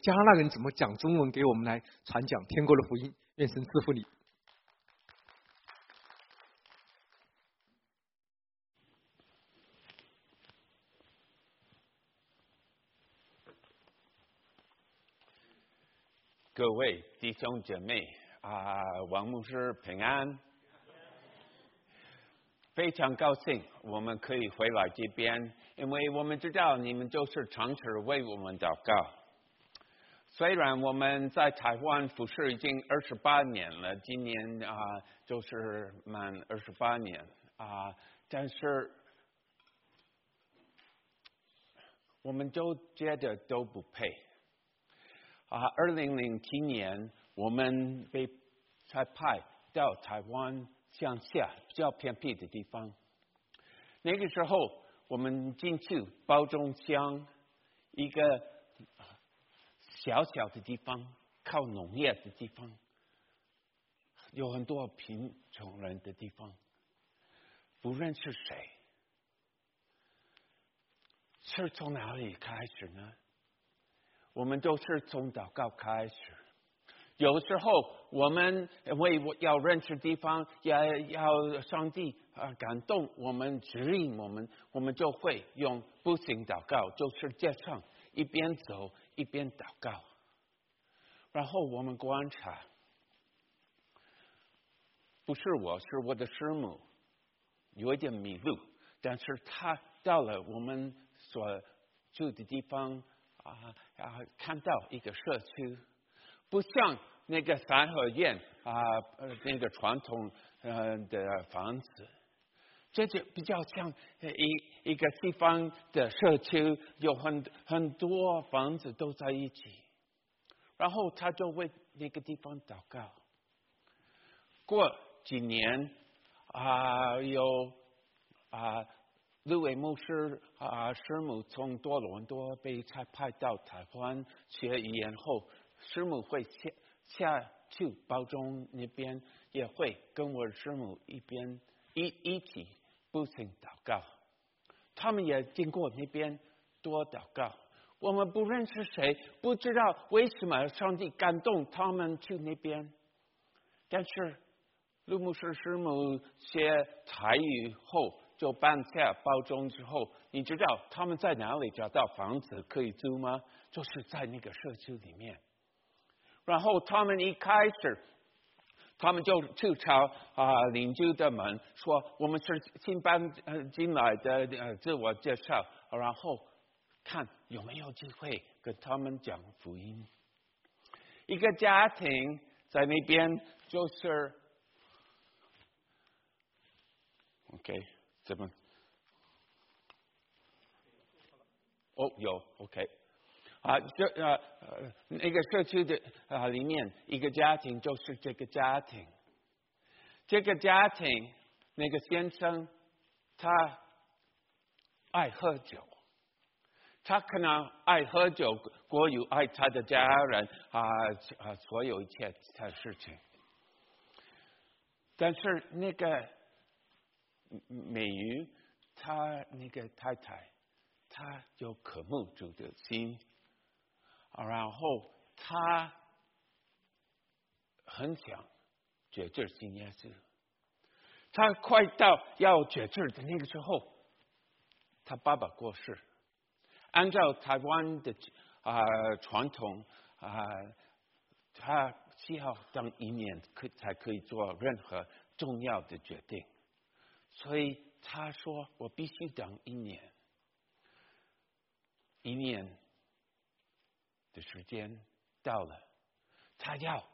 加拿大人怎么讲中文，给我们来传讲天国的福音。愿神赐福你。 各位弟兄姐妹王牧师平安，非常高兴我们可以回来这边，因为我们知道你们就是常时为我们祷告。虽然我们在台湾服侍已经28年了，今年就是满28年但是我们都觉得都不配。2007年我们被差派到台湾乡下比较偏僻的地方，那个时候我们进去包中乡，一个小小的地方，靠农业的地方，有很多贫穷人的地方，不认识谁，是从哪里开始呢？我们都是从祷告开始。有时候我们为要认识地方，要上帝感动我们，指引我们就会用步行祷告，就是街上一边走一边祷告。然后我们观察，不是我，是我的师母有一点迷路，但是他到了我们所住的地方看到一个社区，不像那个三合院那个传统的房子，这就比较像一个西方的社区，有很多房子都在一起。然后他就为那个地方祷告。过几年有陆伟牧师师母从多伦多被差派到台湾学语言后，师母会下去包中那边，也会跟我师母一起步行祷告。他们也经过那边多祷告。我们不认识谁，不知道为什么上帝感动他们去那边。但是陆牧师师母学台语后，就搬下包中之后，你知道他们在哪里找到房子可以租吗？就是在那个社区里面。然后他们一开始，他们就去敲邻居的门，说我们是新搬进来的，自我介绍，然后看有没有机会跟他们讲福音。一个家庭在那边就是，OK， 怎么？有 OK， 那个社区的里面一个家庭就是这个家庭，这个家庭那个先生他爱喝酒。他可能爱喝酒，过于爱他的家人所有一切的事情。但是那个美瑜，他那个太太，他有渴慕主的心，然后他很想决志信耶稣。他快到要决志的那个时候，他爸爸过世。按照台湾的传统他需要等1年才可以做任何重要的决定，所以他说我必须等1年。1年的时间到了，他要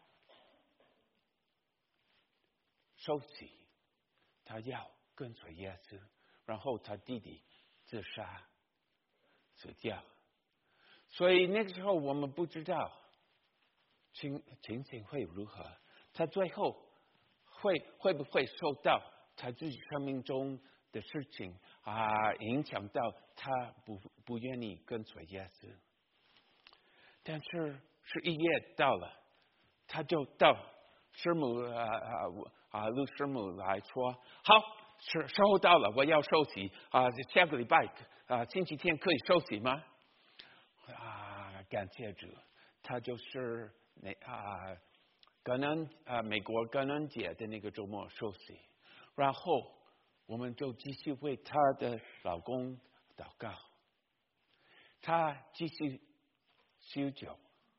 受洗，他要跟随耶稣，然后他弟弟自杀死掉。所以那个时候我们不知道情形会如何，他最后会不会受到他自己生命中的事情影响到他不愿意跟随耶稣。但是11月到了，他就到师母陆师母来说，好，时候到了，我要受洗下个礼拜星期天可以受洗吗？感谢主， 他就是美国感恩节的那个周末受洗，然后我们就继续为她的老公祷告。她继续酗酒，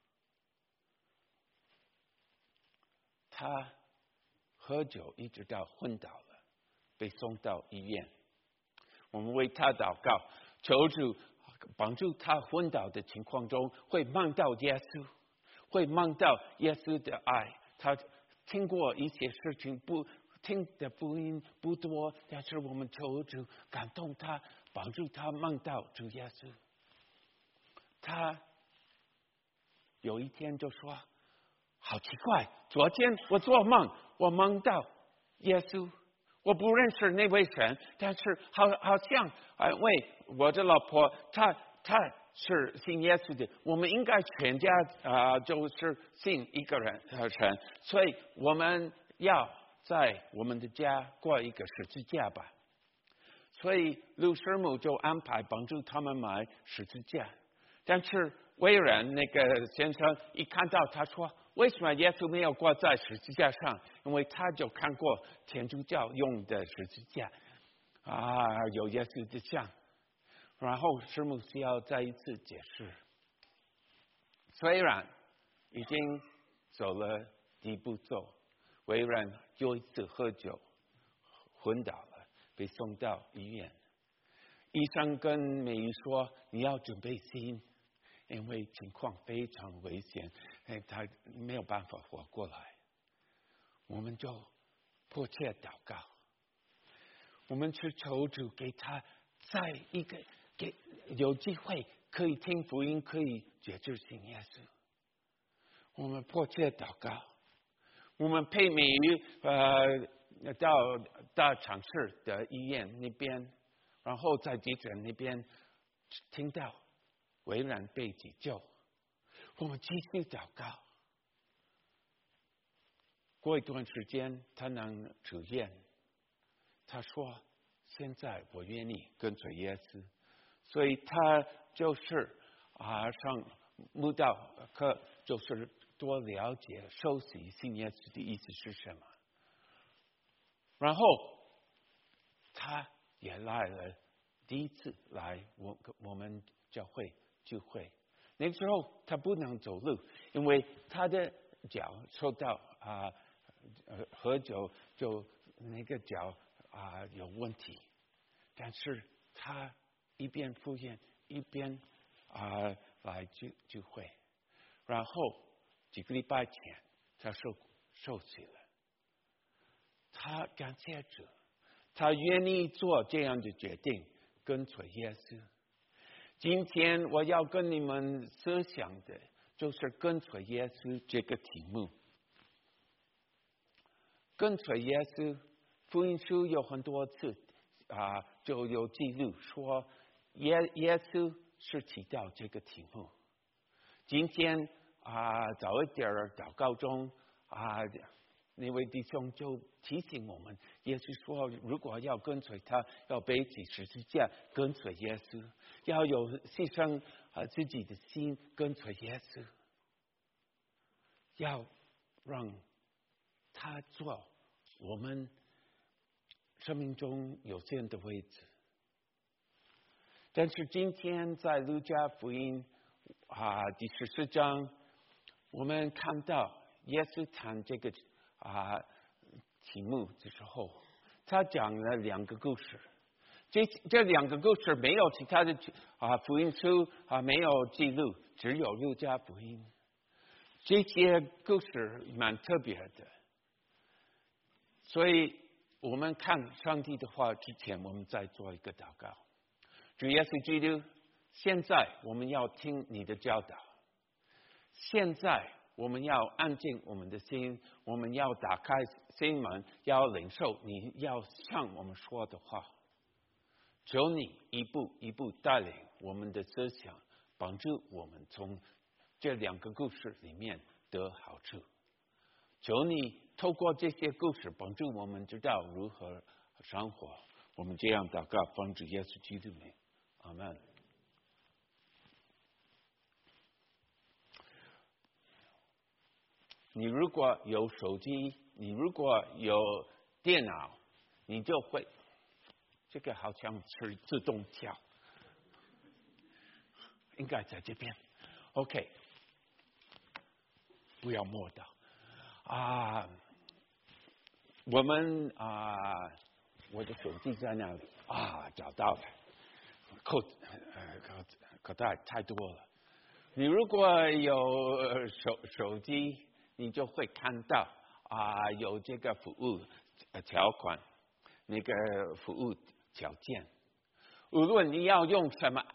她喝酒一直到昏倒了，被送到医院。我们为她祷告，求主帮助她昏倒的情况中会梦到耶稣，会梦到耶稣的爱。她听过一些事情，听的福音不多，但是我们求主感动她，帮助她梦到主耶稣。她有一天就说：“好奇怪，昨天我做梦，我梦到耶稣。我不认识那位神，但是好像为我的老婆，她是信耶稣的，我们应该全家就是信一个人神，所以我们要在我们的家过一个十字架吧。”所以陆师母就安排帮助他们买十字架，但是微软那个先生一看到，他说：“为什么耶稣没有挂在十字架上？”因为他就看过天主教用的十字架有耶稣的像。然后师母需要再一次解释，虽然已经走了第一步骤，微软又一次喝酒昏倒了，被送到医院。医生跟美玉说：“你要准备心，因为情况非常危险，他没有办法活过来。”我们就迫切祷告，我们去求主给他在一个有机会可以听福音，可以决志信耶稣。我们迫切祷告，我们配美于到大城市的医院那边，然后在急诊那边听到微软被急救，我们继续祷告。过一段时间，他能出院。他说：“现在我愿意跟随耶稣。”所以他就是上慕道课，就是多了解受洗信耶稣的意思是什么。然后他也来了，第一次来我们教会聚会。那个时候他不能走路，因为他的脚受到喝酒就那个脚有问题。但是他一边复原一边来聚会，然后几个礼拜前他受洗了。他感谢主，他愿意做这样的决定，跟随耶稣。今天我要跟你们分享的就是跟随耶稣这个题目。跟随耶稣，福音书有很多次就有记录说耶稣是提到这个题目。今天早一点祷告中那位弟兄就提醒我们，耶稣说如果要跟随他，要背起十字架跟随耶稣，要有牺牲自己的心跟随耶稣，要让他做我们生命中有限的位置。但是今天在路加福音第14章，我们看到耶稣谈这个题目的时候，他讲了两个故事。这两个故事没有其他的福音书没有记录，只有路加福音。这些故事蛮特别的，所以我们看上帝的话之前，我们再做一个祷告。主耶稣基督，现在我们要听你的教导，现在我们要安静我们的心，我们要打开心门，要领受你要向我们说的话。求你一步一步带领我们的思想，帮助我们从这两个故事里面得好处。求你透过这些故事帮助我们知道如何生活。我们这样祷告，奉主耶稣基督名，阿们。 你如果有手机，你如果有电脑，你就会这个好像是自动跳，应该在这边。OK， 不要摸到我们我的手机在那里找到了，口袋太多了。你如果有手机，你就会看到有这个服务条款，那个服务条件。无论你要用什么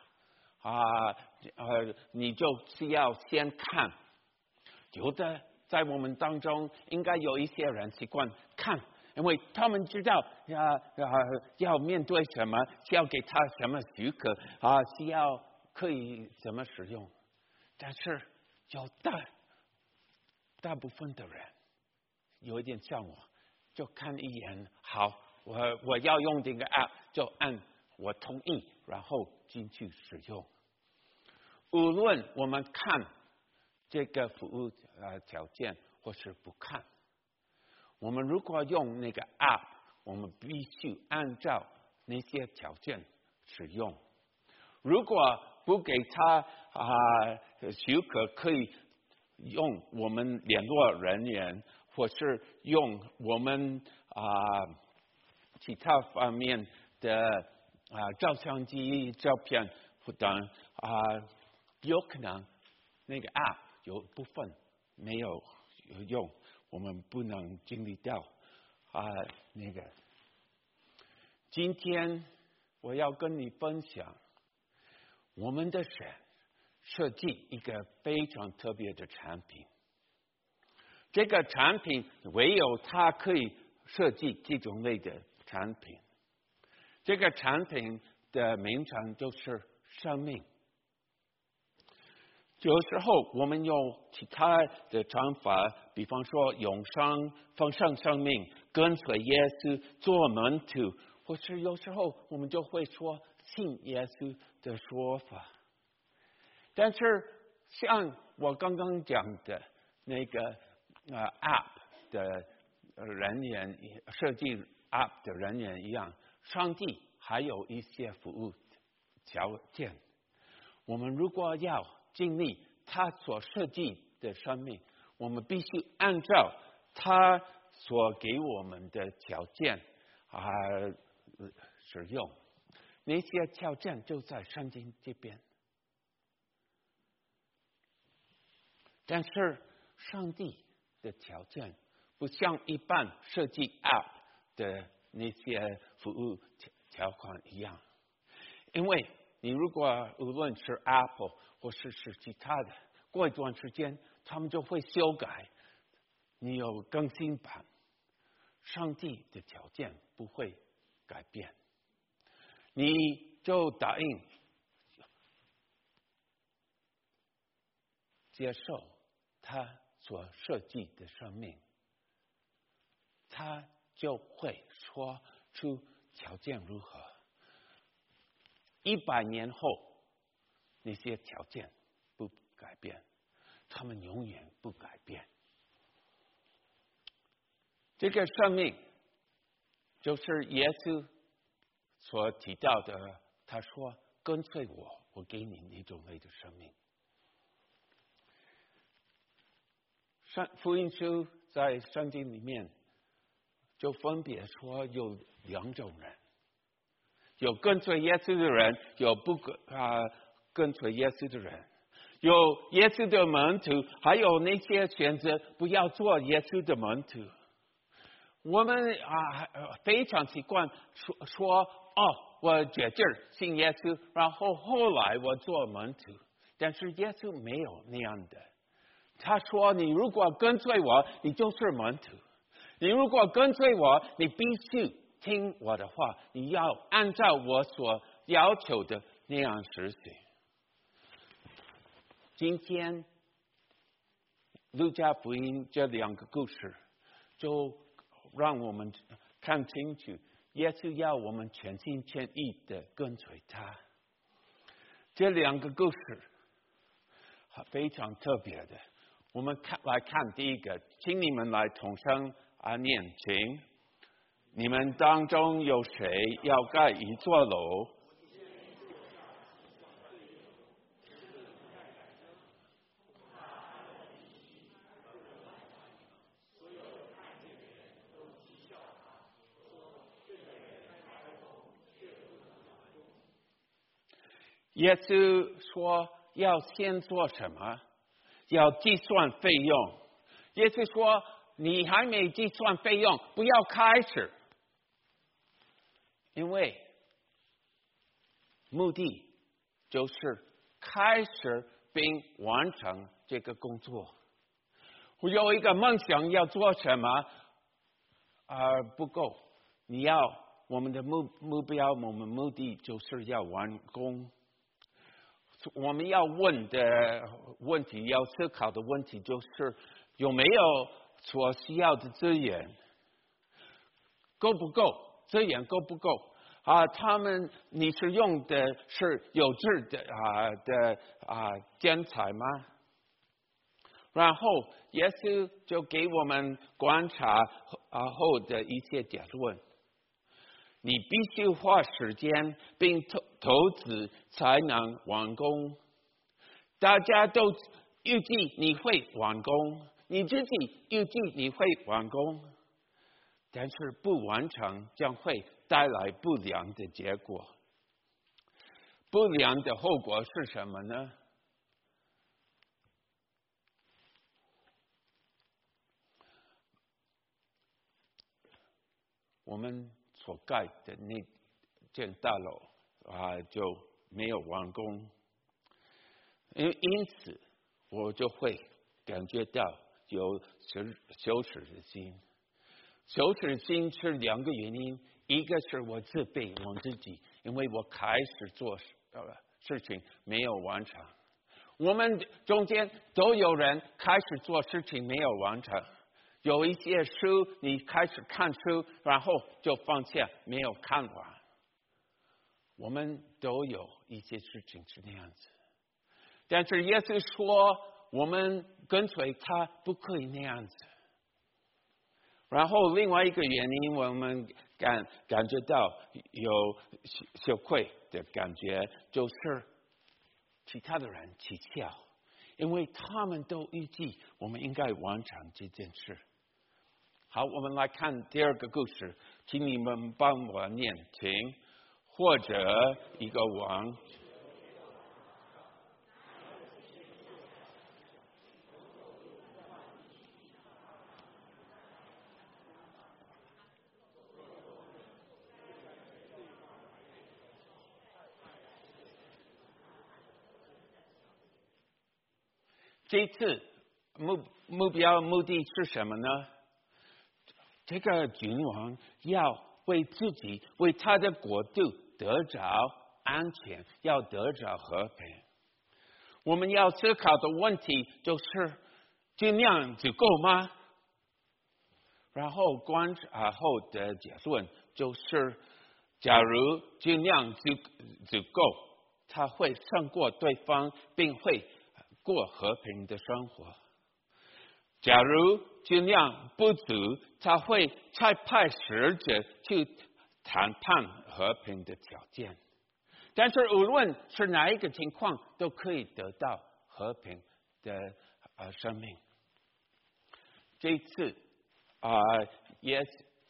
app 你就需要先看。有的在我们当中，应该有一些人习惯看，因为他们知道要面对什么，需要给他什么许可需要可以怎么使用。但是有大部分的人有一点像我，就看一眼，好，我要用这个 app， 就按我同意，然后进去使用。无论我们看这个服务条件或是不看，我们如果用那个 app， 我们必须按照那些条件使用。如果不给他许可，可以用我们联络人员，或是用我们其他方面的照相机、照片等有可能那个 app 有部分没有用，我们不能经历到那个。今天我要跟你分享，我们的神设计一个非常特别的产品。这个产品唯有它可以设计这种类的产品。这个产品的名称就是生命。有时候我们用其他的讲法，比方说永生、丰盛生命、跟随耶稣、做门徒，或是有时候我们就会说信耶稣的说法。但是像我刚刚讲的那个app 的人员设计 app 的人员一样，上帝还有一些服务条件。我们如果要经历他所设计的生命，我们必须按照他所给我们的条件使用。那些条件就在圣经这边。但是上帝的条件不像一般设计 app 的那些服务条款一样，因为你如果无论是 Apple 或是其他的，过一段时间他们就会修改，你有更新版。上帝的条件不会改变，你就答应接受他所设计的生命，他就会说出条件如何。100年后，那些条件不改变，他们永远不改变。这个生命就是耶稣所提到的，他说：“跟随我，我给你那种类的生命。”福音书在圣经里面就分别说有2种人，有跟随耶稣的人，有不跟随耶稣的人，有耶稣的门徒，还有那些选择不要做耶稣的门徒。我们非常习惯说我决志信耶稣，然后后来我做门徒。但是耶稣没有那样的。他说：“你如果跟随我，你就是门徒。你如果跟随我，你必须听我的话，你要按照我所要求的那样实行。”今天路加福音这2个故事，就让我们看清楚，耶稣要我们全心全意的跟随他。这2个故事非常特别的。 我们来看第一个，请你们来同声念，请。你们当中有谁要盖一座楼？耶稣说要先做什么？要计算费用。耶稣说你还没计算费用，不要开始，因为目的就是开始并完成这个工作。我有一个梦想要做什么不够，我们的目标，我们目的就是要完工。我们要问的问题，要思考的问题就是有没有所需要的资源，够不够？资源够不够？你是用的是有质的建材吗？然后耶稣就给我们观察后的一些结论。你必须花时间并投资才能完工。大家都预计你会完工，你自己预计你会完工，但是不完成将会带来不良的结果。不良的后果是什么呢？我们所盖的那间大楼就没有完工，因此我就会感觉到有羞耻的心。羞耻心是两个原因，一个是我自卑我自己，因为我开始做事情没有完成。我们中间都有人开始做事情没有完成。有一些书你开始看书，然后就放下，没有看完。我们都有一些事情是那样子，但是耶稣说我们跟随他不可以那样子。然后另外一个原因，我们感觉到有羞愧的感觉，就是其他的人取笑，因为他们都预计我们应该完成这件事。好，我们来看第二个故事，请你们帮我念，请。或者一个王，这次目标目的是什么呢？这个君王要为自己为他的国度得着安全，要得着和平。我们要思考的问题就是这样足够吗？然后观察后的结论就是，假如这样足够，他会胜过对方，并会过和平的生活。假如这样不足，他会再派使者去谈判和平的条件。但是无论是哪一个情况，都可以得到和平的生命。这一次耶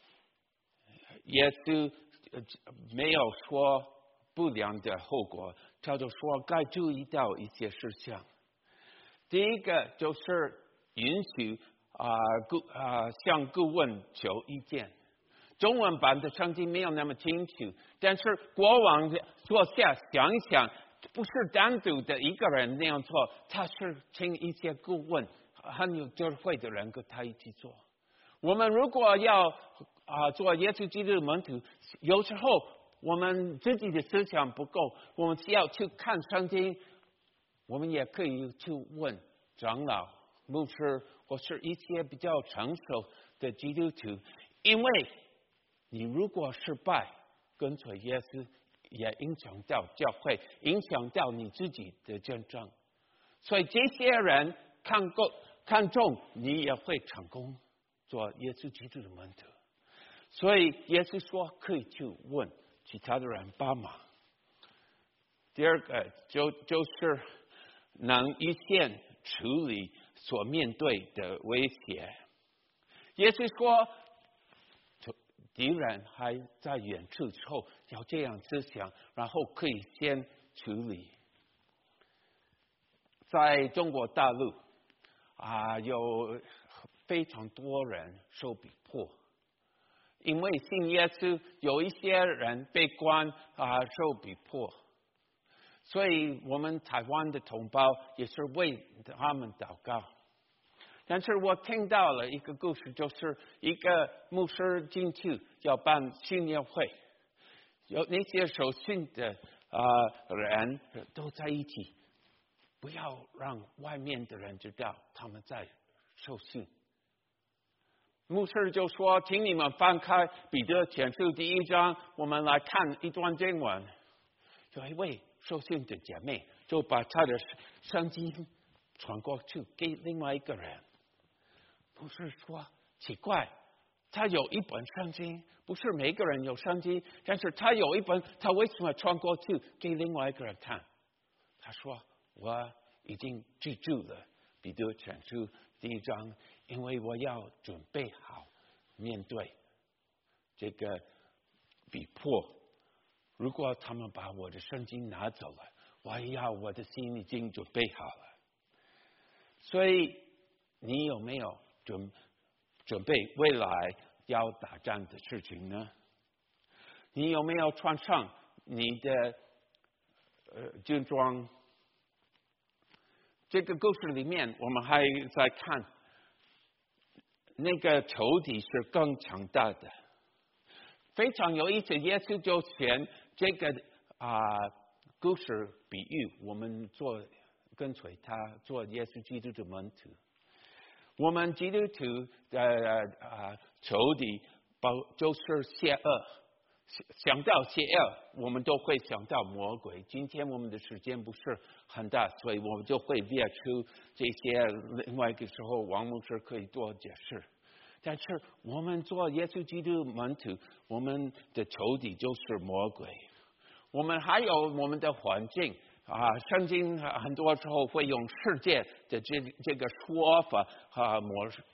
稣没有说不良的后果，他就说该注意到一些事项。第一个就是允许向顾问求意见。中文版的圣经没有那么清楚，但是国王坐下想一想，不是单独的一个人那样做，他是请一些顾问，很有智慧的人跟他一起做。我们如果要做耶稣基督的门徒，有时候我们自己的思想不够，我们需要去看圣经，我们也可以去问长老、牧师或是一些比较成熟的基督徒，因为你如果失败跟随耶稣，也影响到教会，影响到你自己的见证。所以这些人看重，你也会成功做耶稣基督的门徒。所以耶稣说可以去问其他的人帮忙。第二个就是能一线处理所面对的威胁。耶稣说敌人还在远处之后要这样思想，然后可以先处理。在中国大陆有非常多人受逼迫，因为信耶稣，有一些人被关受逼迫，所以我们台湾的同胞也是为他们祷告。但是我听到了一个故事，就是一个牧师进去要办训练会，有那些受训的人都在一起，不要让外面的人知道他们在受训。牧师就说：“请你们翻开彼得前书第1章，我们来看一段经文。”有一位受训的姐妹就把她的圣经传过去给另外一个人。牧师说：“奇怪，他有一本圣经，不是每个人有圣经，但是他有一本，他为什么传过去给另外一个人看？”他说：“我已经记住了彼得前书第1章，因为我要准备好面对这个逼迫。如果他们把我的圣经拿走了，我的心已经准备好了。”所以你有没有准备未来要打仗的事情呢？你有没有穿上你的军装？这个故事里面，我们还在看那个仇敌是更强大的。非常有意思，耶稣就选这个故事比喻我们跟随他做耶稣基督的门徒。我们基督徒的仇敌就是邪恶，想到邪恶，我们都会想到魔鬼。今天我们的时间不是很大，所以我们就会列出这些。另外一个时候，王牧师可以多解释。但是我们做耶稣基督门徒，我们的仇敌就是魔鬼。我们还有我们的环境圣经很多时候会用世界的这个说法模式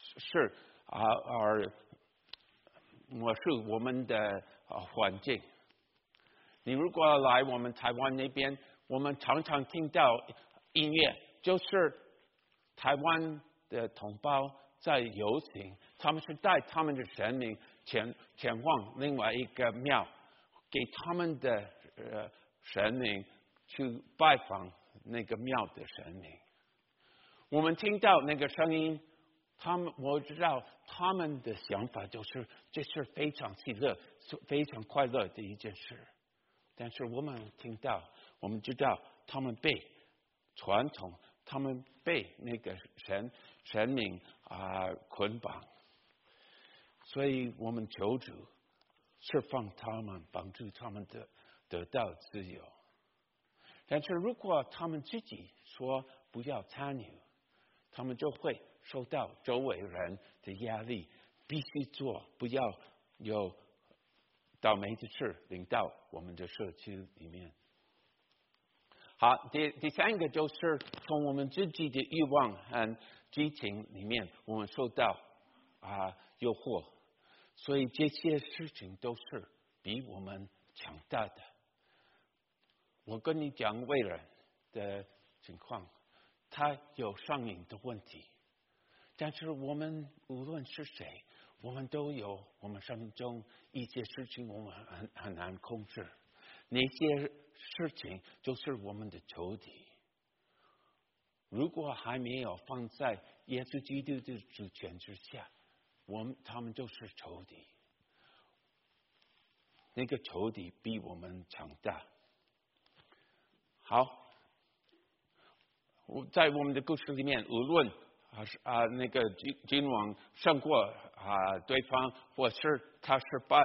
而描述我们的环境。你如果来我们台湾那边，我们常常听到音乐，就是台湾的同胞在游行，他们是带他们的神明前往另外一个庙，给他们的神明去拜访那个庙的神明。我们听到那个声音，我知道他们的想法就是这是非常喜乐、非常快乐的一件事。但是我们听到，我们知道他们被传统，他们被那个神明捆绑，所以我们求主释放他们，帮助他们得到自由。但是如果他们自己说不要参与，他们就会受到周围人的压力，必须做，不要有倒霉的事临到我们的社区里面。好，第三个就是从我们自己的欲望和激情里面，我们受到诱惑，所以这些事情都是比我们强大的。我跟你讲伟人的情况，他有上瘾的问题，但是我们无论是谁，我们都有我们生命中一些事情我们很难控制，那些事情就是我们的仇敌。如果还没有放在耶稣基督的主权之下，他们就是仇敌。那个仇敌比我们强大。好，在我们的故事里面，无论那个君王胜过对方，或是他失败，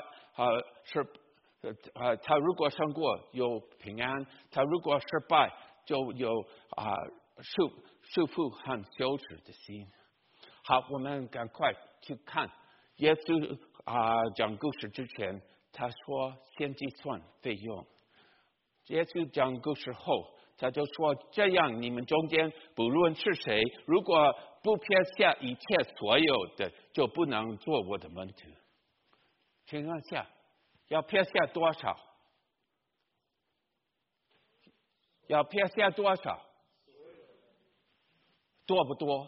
他如果胜过有平安，他如果失败就有束缚和羞耻的心。好，我们赶快去看耶稣讲故事之前，他说先计算费用。耶稣讲故事后，他就说：这样你们中间不论是谁，如果不撇下一切所有的，就不能做我的门徒。请问下，要撇下多少？要撇下多少？多不多？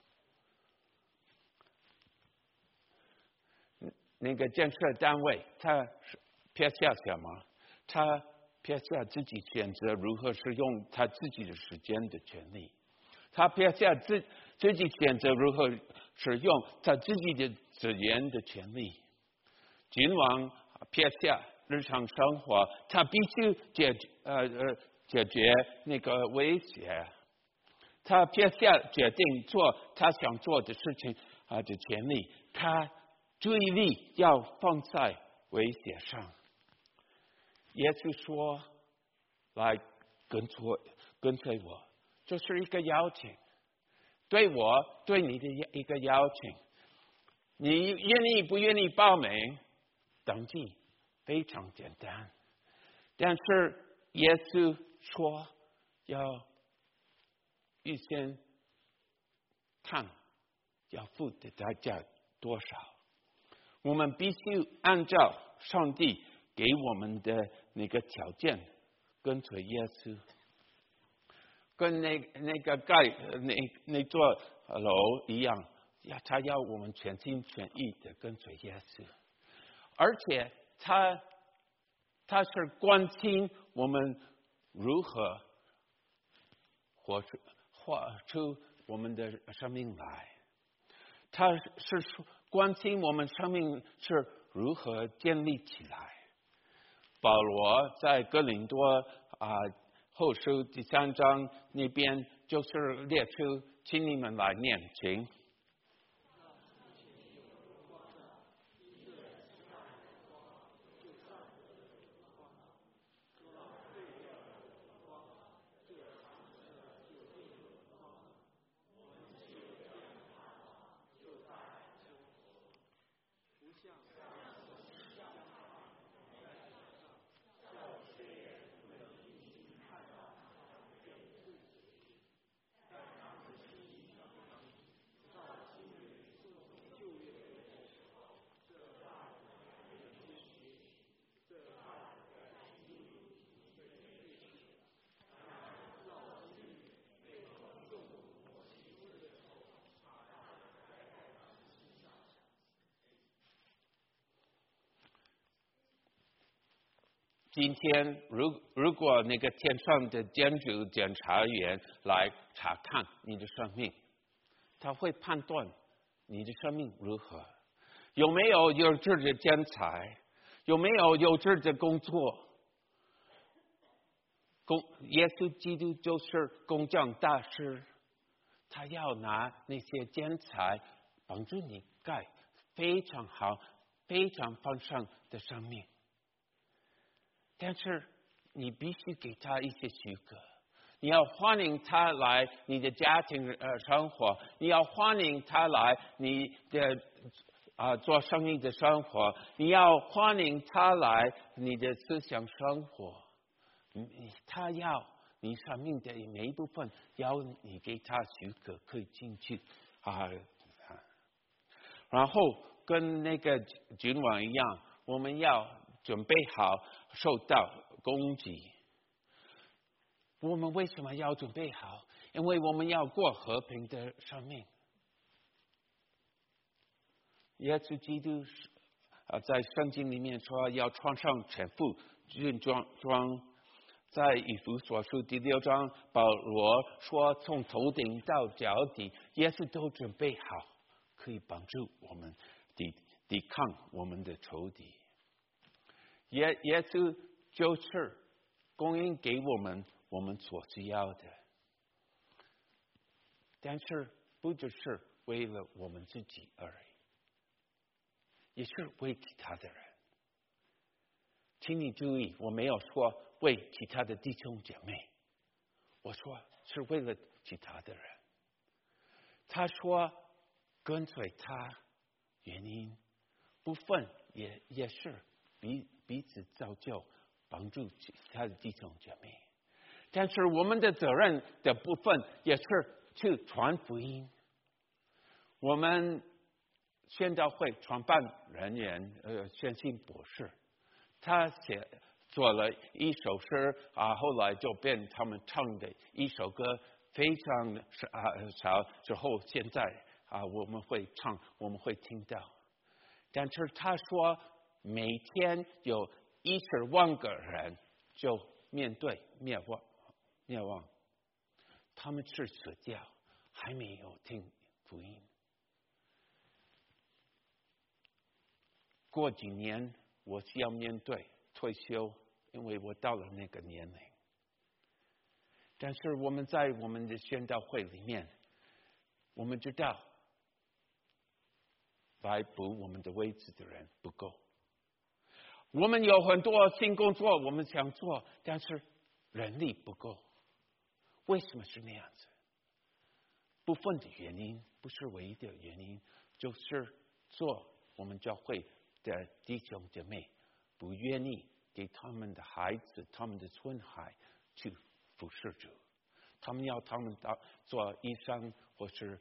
那个建设单位，他撇下什么？他撇下自己选择如何使用他自己的时间的权利，他撇下自己选择如何使用他自己的资源的权利。君王撇下日常生活，他必须解决那个威胁，他撇下决定做他想做的事情的权利，他注意力要放在威胁上。耶稣说：来跟随我，这是一个邀请，对你的一个邀请。你愿意不愿意报名？登记非常简单，但是耶稣说要预先看要付的代价多少，我们必须按照上帝给我们的那个条件跟随耶稣，跟那个盖那座楼一样，他要我们全心全意的跟随耶稣，而且他是关心我们如何活出我们的生命来，他是关心我们生命是如何建立起来。保罗在哥林多后书第3章那边就是列出，请你们来念，请。今天如果那个天上的建筑检查员来查看你的生命，他会判断你的生命如何，有没有优质的建材，有没有优质的工作。耶稣基督就是工匠大师，他要拿那些建材帮助你盖非常好非常丰盛的生命，但是你必须给他一些许可，你要欢迎他来你的家庭生活，你要欢迎他来你的做生意的生活，你要欢迎他来你的思想生活，他要你生命的每一部分，要你给他许可可以进去然后跟那个君王一样，我们要准备好受到攻击。我们为什么要准备好？因为我们要过和平的生命。耶稣基督在圣经里面说要穿上全副军装。在以弗所书第6章，保罗说从头顶到脚底，耶稣都准备好，可以帮助我们抵抗我们的仇敌。耶稣就是供应给我们所需要的，但是不只是为了我们自己而已，也是为其他的人。请你注意，我没有说为其他的弟兄姐妹，我说是为了其他的人。 他说跟随他原因部分也是彼此造就，帮助他的弟兄姐妹。但是我们的责任的部分也是去传福音。我们宣道会创办人员宣信博士，他做了一首诗后来就变他们唱的一首歌，非常少之后现在我们会唱，我们会听到。但是他说每天有10万个人就面对灭亡，他们是死掉，还没有听福音。过几年我需要面对退休，因为我到了那个年龄。但是我们在我们的宣道会里面，我们知道来补我们的位置的人不够。我们有很多新工作我们想做，但是人力不够。为什么是那样子？部分的原因，不是唯一的原因，就是做我们教会的弟兄姐妹不愿意给他们的孩子、他们的孙孩去服侍主，他们要他们做医生或是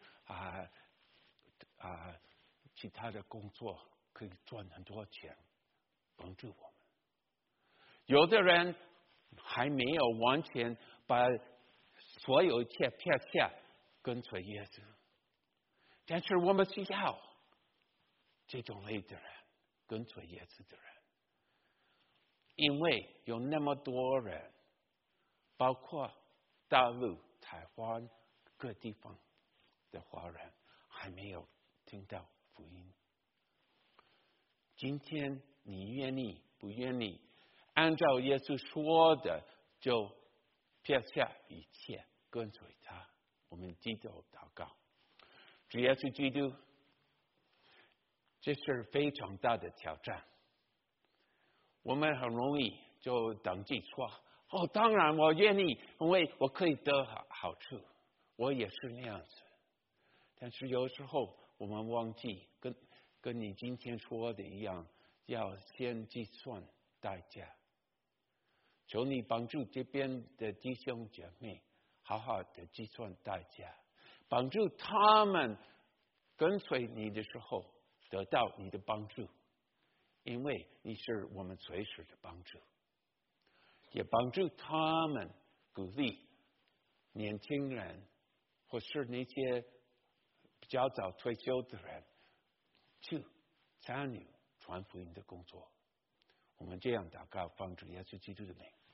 其他的工作，可以赚很多钱，帮助我们。有的人还没有完全把所有一切撇下，跟随耶稣，但是我们需要这种类的人，跟随耶稣的人，因为有那么多人，包括大陆、台湾各地方的华人，还没有听到福音。今天你愿意不愿意按照耶稣说的，就撇下一切跟随他？我们低头祷告。主耶稣基督，这是非常大的挑战。我们很容易就等计说，当然我愿意，因为我可以得好处，我也是那样子。但是有时候我们忘记跟你今天说的一样，要先计算代价。求你帮助这边的弟兄姐妹好好的计算代价，帮助他们跟随你的时候得到你的帮助，因为你是我们随时的帮助。也帮助他们鼓励年轻人或是那些比较早退休的人去参与传福音的工作。我们这样祷告，奉主耶稣基督的名。